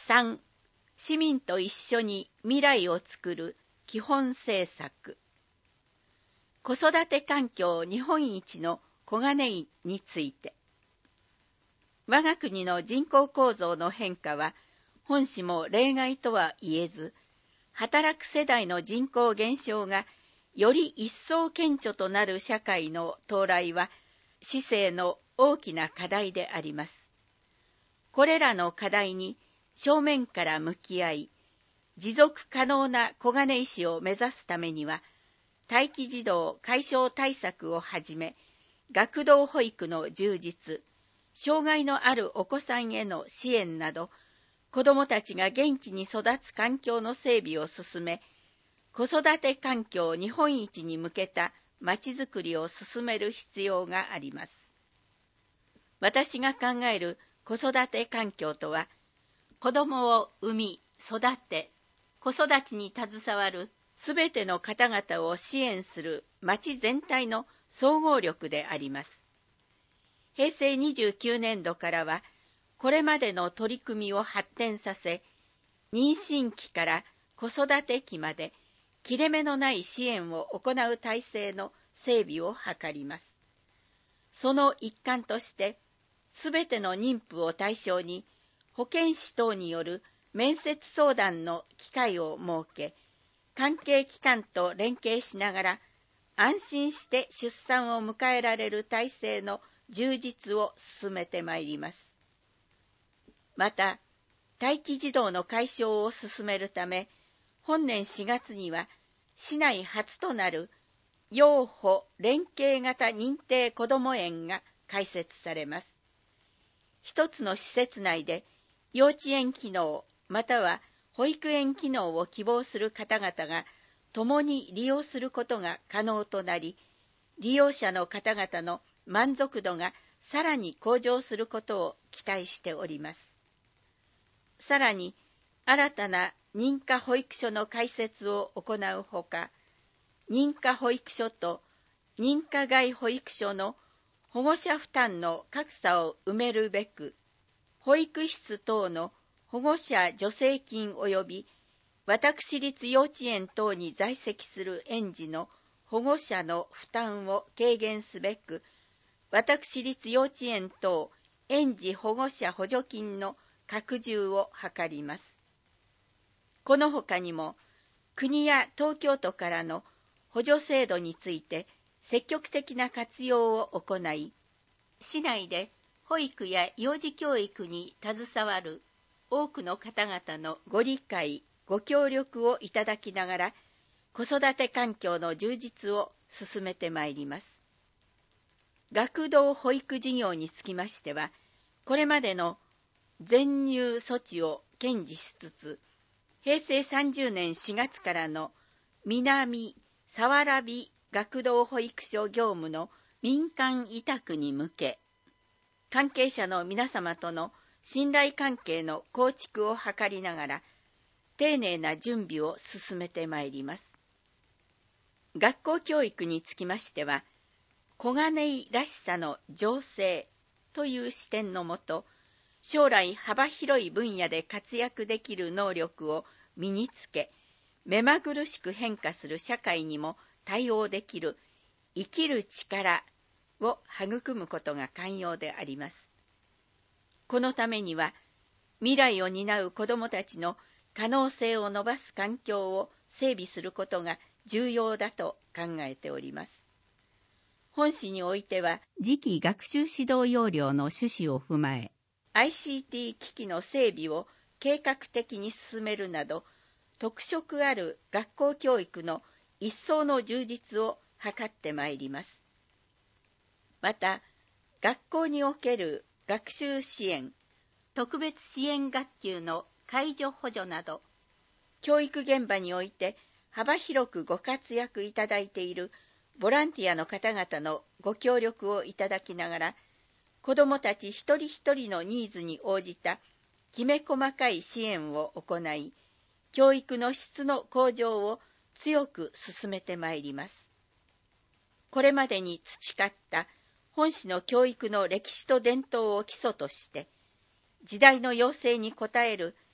3、市民と一緒に未来をつくる基本政策。子育て環境日本一の小金井について。我が国の人口構造の変化は、本市も例外とは言えず、働く世代の人口減少がより一層顕著となる社会の到来は、市政の大きな課題であります。これらの課題に正面から向き合い、持続可能な小金井市を目指すためには、待機児童解消対策をはじめ、学童保育の充実、障害のあるお子さんへの支援など、子どもたちが元気に育つ環境の整備を進め、子育て環境日本一に向けたまちづくりを進める必要があります。私が考える子育て環境とは、子どもを産み、育て、子育ちに携わるすべての方々を支援する町全体の総合力であります。平成29年度からは、これまでの取り組みを発展させ、妊娠期から子育て期まで、切れ目のない支援を行う体制の整備を図ります。その一環として、すべての妊婦を対象に、保健師等による面接相談の機会を設け、関係機関と連携しながら、安心して出産を迎えられる体制の充実を進めてまいります。また、待機児童の解消を進めるため、本年4月には、市内初となる幼保連携型認定こども園が開設されます。一つの施設内で、幼稚園機能、または保育園機能を希望する方々が共に利用することが可能となり、利用者の方々の満足度がさらに向上することを期待しております。さらに、新たな認可保育所の開設を行うほか、認可保育所と認可外保育所の保護者負担の格差を埋めるべく、保育室等の保護者助成金及び私立幼稚園等に在籍する園児の保護者の負担を軽減すべく、私立幼稚園等園児保護者補助金の拡充を図ります。この他にも、国や東京都からの補助制度について積極的な活用を行い、市内で保育や幼児教育に携わる多くの方々のご理解、ご協力をいただきながら、子育て環境の充実を進めてまいります。学童保育事業につきましては、これまでの全入措置を堅持しつつ、平成30年4月からの南佐原美学童保育所業務の民間委託に向け、関係者の皆様との信頼関係の構築を図りながら、丁寧な準備を進めてまいります。学校教育につきましては、小金井らしさの醸成という視点のもと、将来幅広い分野で活躍できる能力を身につけ、目まぐるしく変化する社会にも対応できる生きる力を育むことが肝要であります。このためには、未来を担う子どもたちの可能性を伸ばす環境を整備することが重要だと考えております。本市においては、次期学習指導要領の趣旨を踏まえ、ICT 機器の整備を計画的に進めるなど、特色ある学校教育の一層の充実を図ってまいります。また、学校における学習支援、特別支援学級の介助補助など、教育現場において幅広くご活躍いただいているボランティアの方々のご協力をいただきながら、子どもたち一人一人のニーズに応じたきめ細かい支援を行い、教育の質の向上を強く進めてまいります。これまでに培った本市の教育の歴史と伝統を基礎として、時代の要請に応える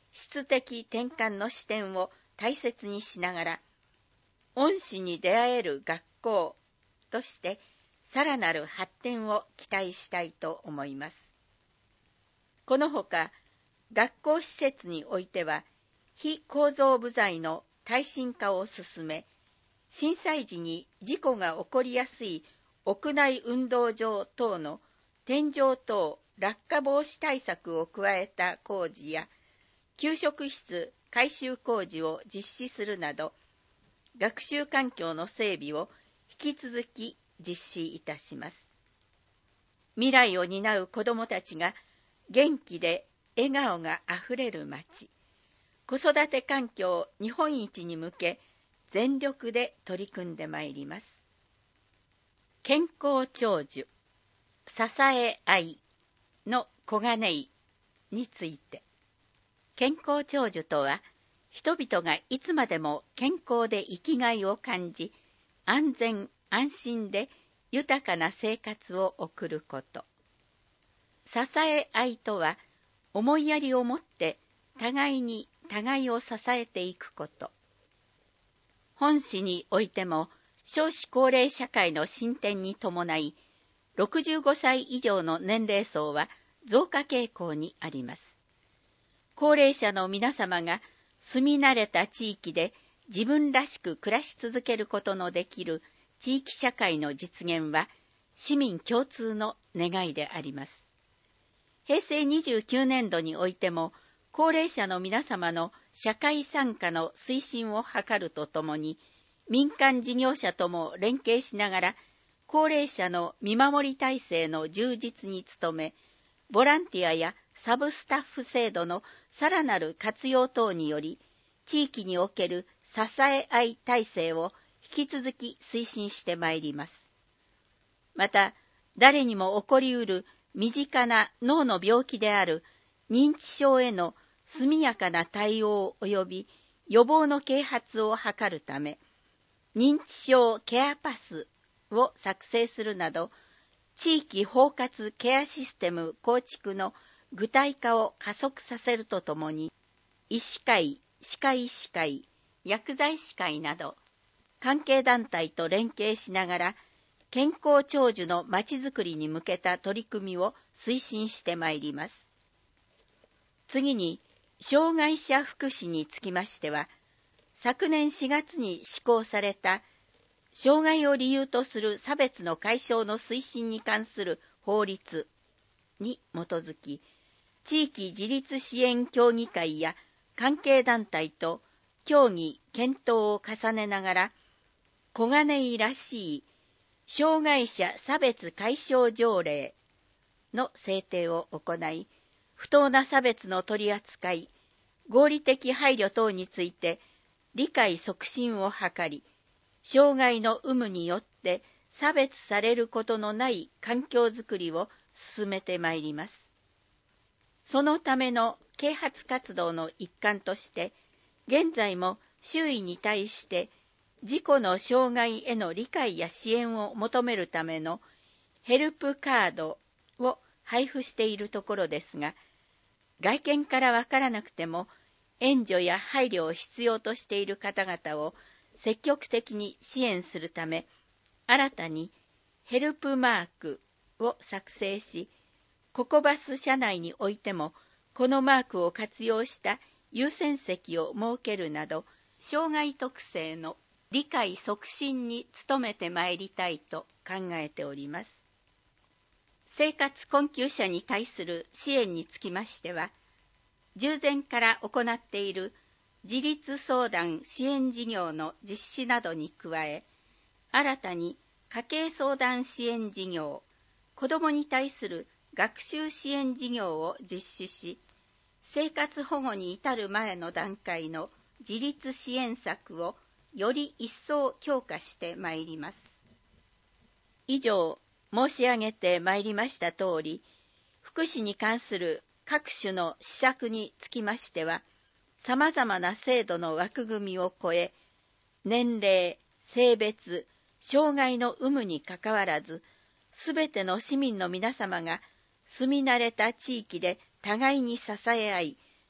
質的転換の視点を大切にしながら、恩師に出会える学校としてさらなる発展を期待したいと思います。このほか、学校施設においては、非構造部材の耐震化を進め、震災時に事故が起こりやすい屋内運動場等の天井等落下防止対策を加えた工事や、給食室改修工事を実施するなど、学習環境の整備を引き続き実施いたします。未来を担う子どもたちが元気で笑顔があふれる町、子育て環境日本一に向け全力で取り組んでまいります。健康長寿、支え合いの小金井について。健康長寿とは、人々がいつまでも健康で生きがいを感じ、安全安心で豊かな生活を送ること。支え合いとは、思いやりを持って互いに互いを支えていくこと。本市においても、少子高齢社会の進展に伴い、65歳以上の年齢層は増加傾向にあります。高齢者の皆様が住み慣れた地域で自分らしく暮らし続けることのできる地域社会の実現は市民共通の願いであります。平成29年度においても、高齢者の皆様の社会参加の推進を図るとともに、民間事業者とも連携しながら、高齢者の見守り体制の充実に努め、ボランティアやサブスタッフ制度のさらなる活用等により、地域における支え合い体制を引き続き推進してまいります。また、誰にも起こりうる身近な脳の病気である認知症への速やかな対応及び予防の啓発を図るため、認知症ケアパスを作成するなど、地域包括ケアシステム構築の具体化を加速させるとともに、医師会、歯科医師会、薬剤師会など、関係団体と連携しながら、健康長寿のまちづくりに向けた取り組みを推進してまいります。次に、障害者福祉につきましては、昨年4月に施行された、障害を理由とする差別の解消の推進に関する法律に基づき、地域自立支援協議会や関係団体と協議・検討を重ねながら、小金井らしい障害者差別解消条例の制定を行い、不当な差別の取り扱い、合理的配慮等について理解促進を図り、障害の有無によって差別されることのない環境づくりを進めてまいります。そのための啓発活動の一環として、現在も周囲に対して自己の障害への理解や支援を求めるためのヘルプカードを配布しているところですが、外見からわからなくても援助や配慮を必要としている方々を積極的に支援するため、新たにヘルプマークを作成し、ココバス社内においてもこのマークを活用した優先席を設けるなど、障害特性の理解促進に努めてまいりたいと考えております。生活困窮者に対する支援につきましては、従前から行っている自立相談支援事業の実施などに加え、新たに家計相談支援事業、子どもに対する学習支援事業を実施し、生活保護に至る前の段階の自立支援策をより一層強化してまいります。以上申し上げてまいりました通り、福祉に関する各種の施策につきましては、さまざまな制度の枠組みを超え、年齢、性別、障害の有無にかかわらず、すべての市民の皆様が住み慣れた地域で互いに支え合い、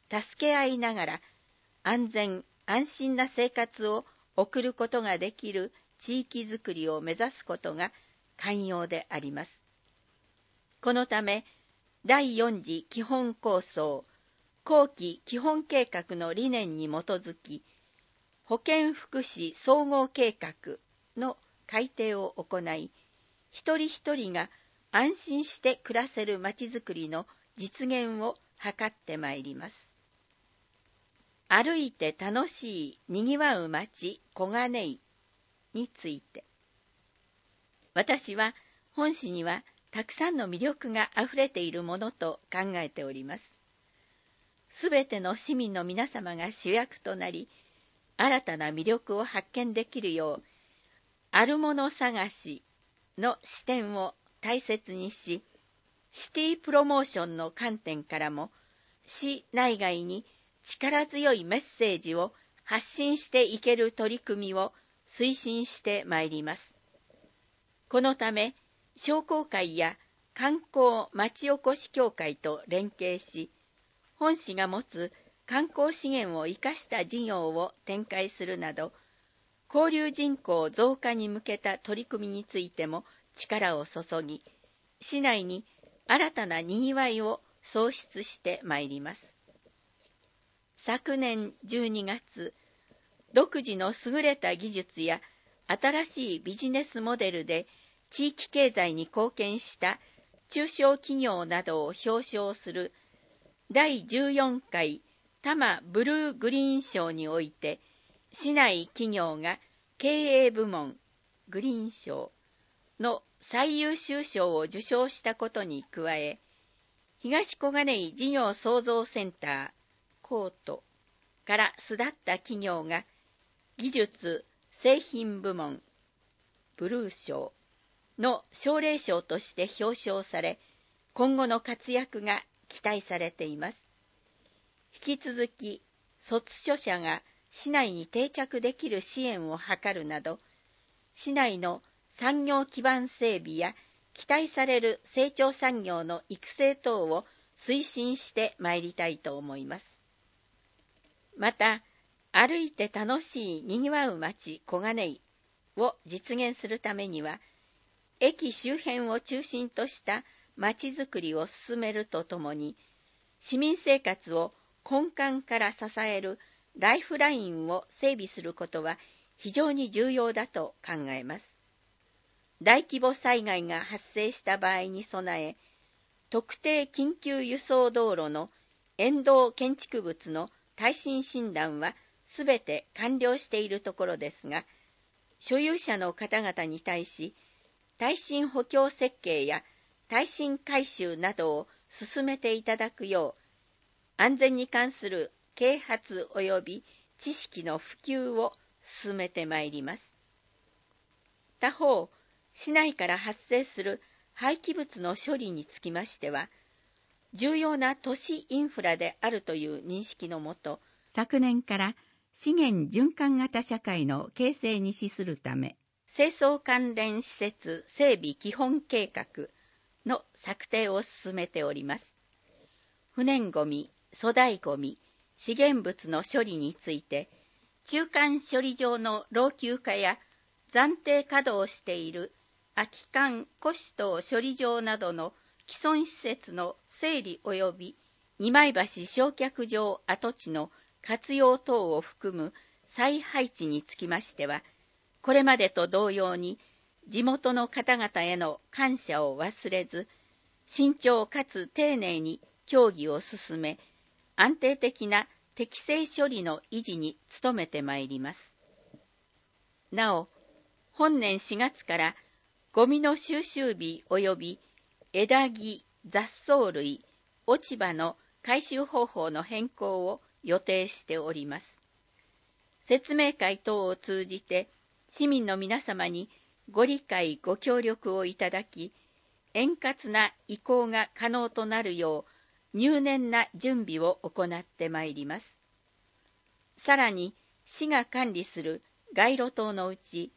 助け合いながら安全安心な生活を送ることができる地域づくりを目指すことが肝要であります。このため、第4次基本構想、後期基本計画の理念に基づき、保健福祉総合計画の改定を行い、一人一人が安心して暮らせるまちづくりの実現を図ってまいります。歩いて楽しいにぎわう町小金井について、私は本市にはたくさんの魅力があふれているものと考えております。すべての市民の皆様が主役となり、新たな魅力を発見できるよう、あるもの探しの視点を大切にし、シティプロモーションの観点からも、市内外に力強いメッセージを発信していける取り組みを推進してまいります。このため、商工会や観光まちおこし協会と連携し、本市が持つ観光資源を生かした事業を展開するなど、交流人口増加に向けた取り組みについても力を注ぎ、市内に新たなにぎわいを創出してまいります。昨年12月、独自の優れた技術や新しいビジネスモデルで地域経済に貢献した中小企業などを表彰する第14回多摩ブルーグリーン賞において、市内企業が経営部門グリーン賞の最優秀賞を受賞したことに加え、東小金井事業創造センターコートから巣立った企業が技術製品部門ブルー賞の奨励賞として表彰され、今後の活躍が期待されています。引き続き卒所者が市内に定着できる支援を図るなど、市内の産業基盤整備や期待される成長産業の育成等を推進してまいりたいと思います。また、歩いて楽しいにぎわう町小金井を実現するためには、駅周辺を中心とした町づくりを進めるとともに、市民生活を根幹から支えるライフラインを整備することは非常に重要だと考えます。大規模災害が発生した場合に備え、特定緊急輸送道路の沿道建築物の耐震診断はすべて完了しているところですが、所有者の方々に対し、耐震補強設計や耐震改修などを進めていただくよう、安全に関する啓発及び知識の普及を進めてまいります。他方、市内から発生する廃棄物の処理につきましては、重要な都市インフラであるという認識のもと、昨年から資源循環型社会の形成に資するため、清掃関連施設整備基本計画の策定を進めております。不燃ごみ、粗大ごみ、資源物の処理について、中間処理場の老朽化や暫定稼働している空き缶・古紙等処理場などの既存施設の整理及び二枚橋焼却場跡地の活用等を含む再配置につきましては、これまでと同様に地元の方々への感謝を忘れず、慎重かつ丁寧に協議を進め、安定的な適正処理の維持に努めてまいります。なお、本年4月からゴミの収集日及び枝木、雑草類、落ち葉の回収方法の変更を予定しております。説明会等を通じて市民の皆様にご理解ご協力をいただき、円滑な移行が可能となるよう入念な準備を行ってまいります。さらに市が管理する街路灯のうち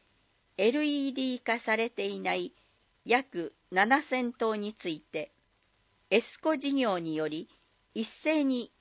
LED 化されていない約7000灯についてエスコ事業により一斉に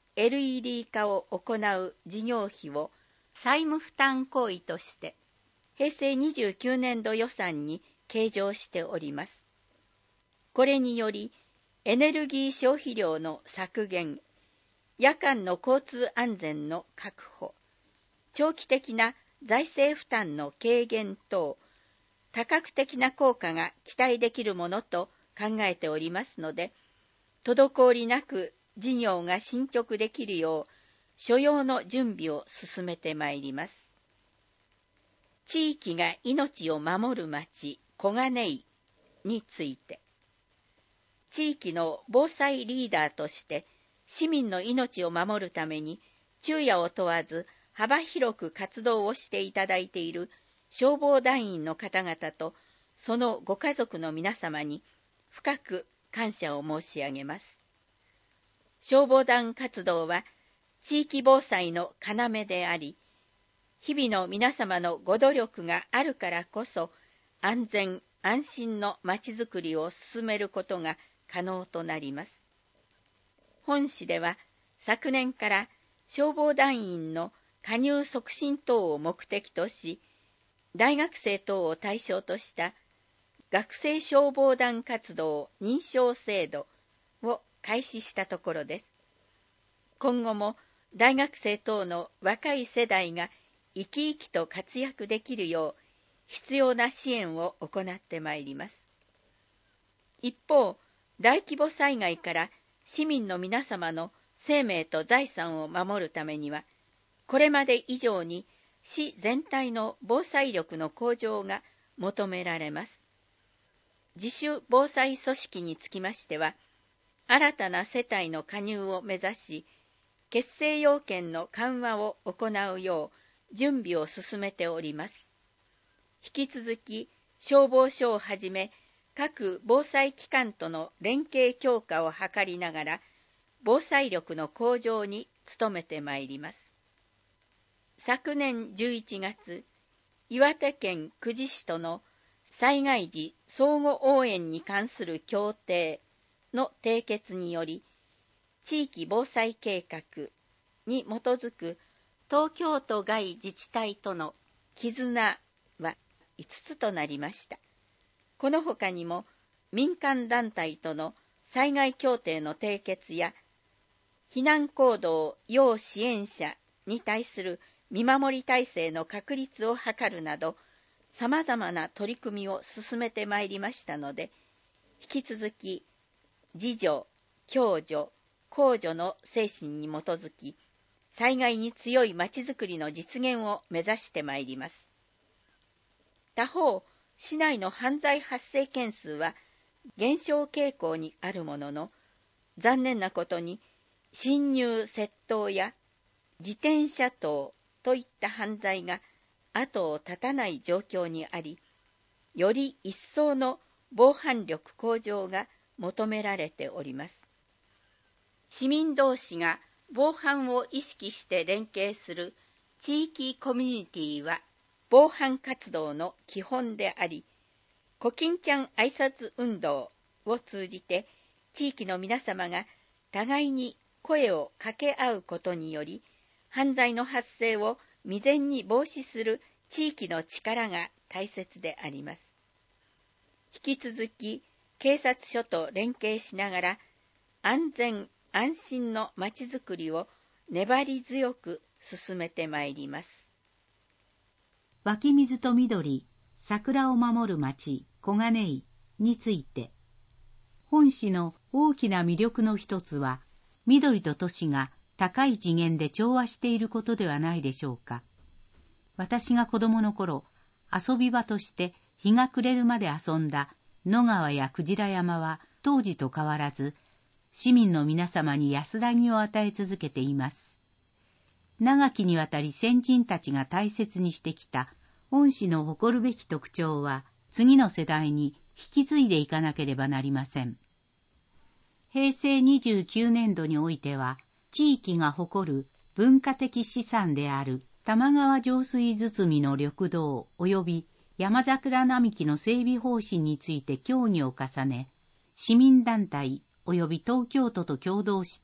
LED 化を行う事業費を債務負担行為として平成29年度予算に計上しております。これによりエネルギー消費量の削減、夜間の交通安全の確保、長期的な財政負担の軽減等、多角的な効果が期待できるものと考えておりますので、滞りなく事業が進捗できるよう、所要の準備を進めてまいります。地域が命を守る町、小金井について、地域の防災リーダーとして市民の命を守るために昼夜を問わず幅広く活動をしていただいている消防団員の方々とそのご家族の皆様に深く感謝を申し上げます。消防団活動は地域防災の要であり、日々の皆様のご努力があるからこそ安全安心のまちづくりを進めることが可能となります。本市では昨年から消防団員の加入促進等を目的とし、大学生等を対象とした学生消防団活動認証制度を開始したところです。今後も大学生等の若い世代が生き生きと活躍できるよう必要な支援を行ってまいります。一方、大規模災害から市民の皆様の生命と財産を守るためには、これまで以上に市全体の防災力の向上が求められます。自主防災組織につきましては、新たな世帯の加入を目指し、結成要件の緩和を行うよう準備を進めております。引き続き消防署をはじめ各防災機関との連携強化を図りながら防災力の向上に努めてまいります。昨年11月、岩手県久慈市との災害時相互応援に関する協定の締結により、地域防災計画に基づく東京都外自治体との絆は5つとなりました。この他にも民間団体との災害協定の締結や避難行動要支援者に対する見守り体制の確立を図るなど様々な取り組みを進めてまいりましたので、引き続き自助、共助、公助の精神に基づき災害に強いまちづくりの実現を目指してまいります。他方、市内の犯罪発生件数は減少傾向にあるものの、残念なことに侵入窃盗や自転車盗といった犯罪が後を絶たない状況にあり、より一層の防犯力向上が求められております。市民同士が防犯を意識して連携する地域コミュニティは防犯活動の基本であり、コキンちゃん挨拶運動を通じて地域の皆様が互いに声を掛け合うことにより、犯罪の発生を未然に防止する地域の力が大切であります。引き続き警察署と連携しながら安全安心のまちづくりを粘り強く進めてまいります。 湧き水と緑、桜を守る町、小金井について、本市の大きな魅力の一つは、緑と都市が高い次元で調和していることではないでしょうか。私が子供の頃、遊び場として日が暮れるまで遊んだ野川やクジラ山は当時と変わらず、市民の皆様に安らぎを与え続けています。長きにわたり先人たちが大切にしてきた本市の誇るべき特徴は、次の世代に引き継いでいかなければなりません。平成29年度においては、地域が誇る文化的資産である玉川上水堤の緑道及び山桜並木の整備方針について協議を重ね、市民団体及び東京都と共同して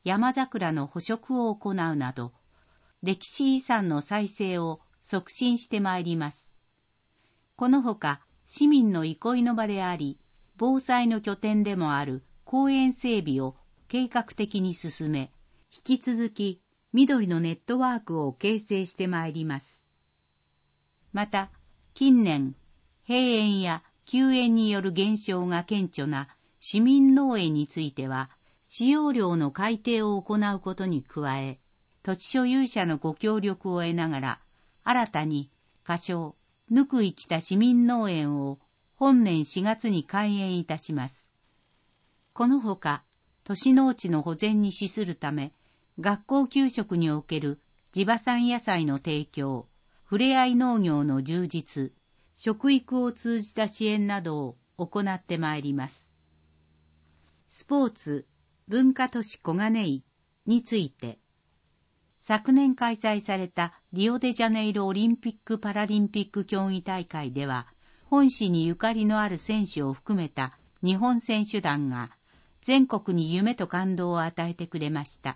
山桜の捕食を行うなど、歴史遺産の再生を促進してまいります。このほか、市民の憩いの場であり、防災の拠点でもある公園整備を計画的に進め、引き続き緑のネットワークを形成してまいります。また、近年、閉園や休園による減少が顕著な市民農園については、使用料の改定を行うことに加え、土地所有者のご協力を得ながら、新たに仮称、ぬくい北市民農園を本年4月に開園いたします。このほか、都市農地の保全に資するため、学校給食における地場産野菜の提供、ふれあい農業の充実、食育を通じた支援などを行ってまいります。スポーツ、文化都市小金井について、昨年開催されたリオデジャネイロオリンピック・パラリンピック競技大会では、本市にゆかりのある選手を含めた日本選手団が全国に夢と感動を与えてくれました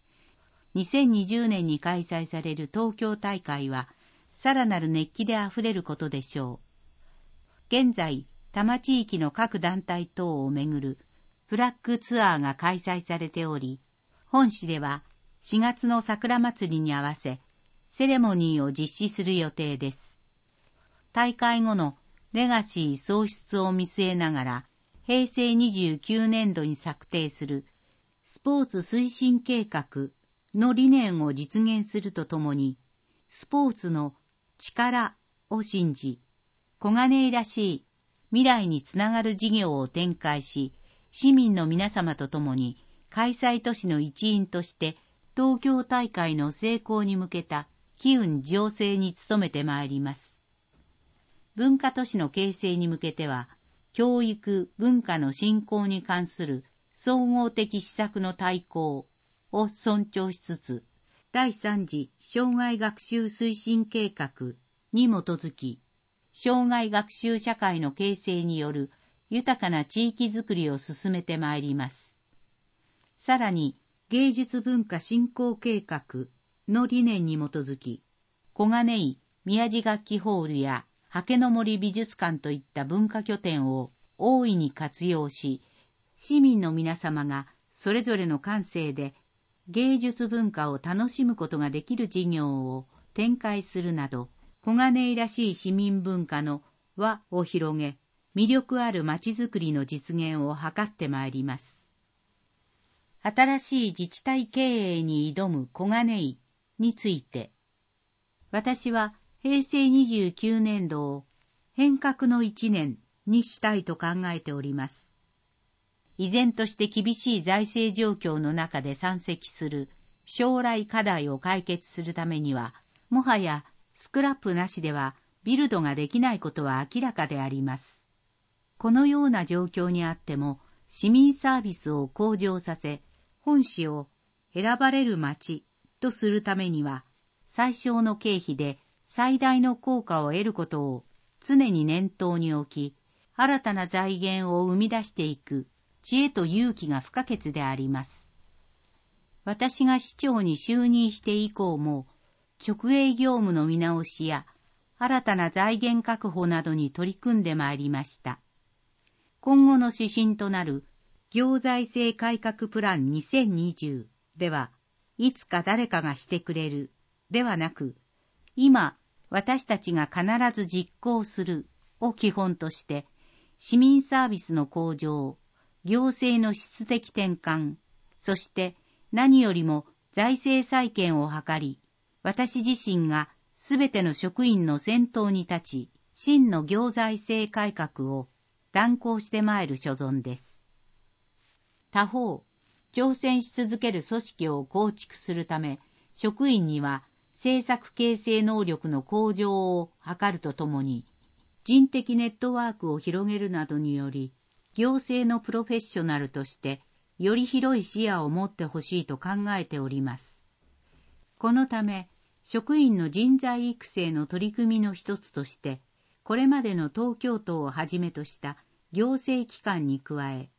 。2020年に開催される東京大会は、さらなる熱気であふれることでしょう。現在、多摩地域の各団体等をめぐるフラッグツアーが開催されており、本市では4月の桜祭りに合わせ、セレモニーを実施する予定です。大会後のレガシー創出を見据えながら、平成29年度に策定するスポーツ推進計画の理念を実現するとともに、スポーツの力を信じ、小金井らしい未来につながる事業を展開し、市民の皆様と共に開催都市の一員として東京大会の成功に向けた機運醸成に努めてまいります。文化都市の形成に向けては、教育・文化の振興に関する総合的施策の大綱を尊重しつつ、第3次生涯学習推進計画に基づき、生涯学習社会の形成による豊かな地域づくりを進めてまいります。さらに、芸術文化振興計画の理念に基づき、小金井宮地楽器ホールや刷毛の森美術館といった文化拠点を大いに活用し、市民の皆様がそれぞれの感性で芸術文化を楽しむことができる事業を展開するなど、小金井らしい市民文化の輪を広げ、魅力あるまちづくりの実現を図ってまいります。新しい自治体経営に挑む小金井について、私は平成29年度を変革の一年にしたいと考えております。依然として厳しい財政状況の中で山積する将来課題を解決するためには、もはやスクラップなしではビルドができないことは明らかであります。このような状況にあっても、市民サービスを向上させ、本市を選ばれる街とするためには、最小の経費で最大の効果を得ることを常に念頭に置き、新たな財源を生み出していく知恵と勇気が不可欠であります。私が市長に就任して以降も、直営業務の見直しや新たな財源確保などに取り組んでまいりました。今後の指針となる行財政改革プラン2020では、いつか誰かがしてくれるではなく、今私たちが必ず実行するを基本として、市民サービスの向上、行政の質的転換、そして何よりも財政再建を図り、私自身がすべての職員の先頭に立ち、真の行財政改革を断行してまいる所存です。他方、挑戦し続ける組織を構築するため、職員には政策形成能力の向上を図るとともに、人的ネットワークを広げるなどにより、行政のプロフェッショナルとして、より広い視野を持ってほしいと考えております。このため、職員の人材育成の取り組みの一つとして、これまでの東京都をはじめとした行政機関に加え、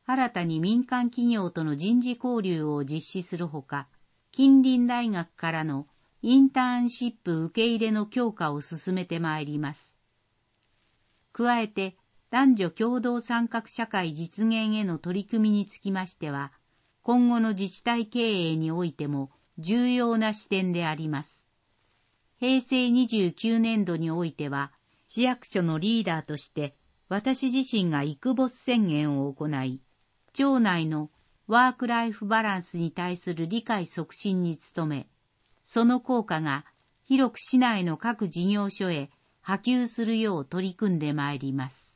新たに民間企業との人事交流を実施するほか、近隣大学からのインターンシップ受け入れの強化を進めてまいります。加えて、男女共同参画社会実現への取り組みにつきましては、今後の自治体経営においても重要な視点であります。平成29年度においては、市役所のリーダーとして私自身がイクボス宣言を行い、町内のワークライフバランスに対する理解促進に努め、その効果が広く市内の各事業所へ波及するよう取り組んでまいります。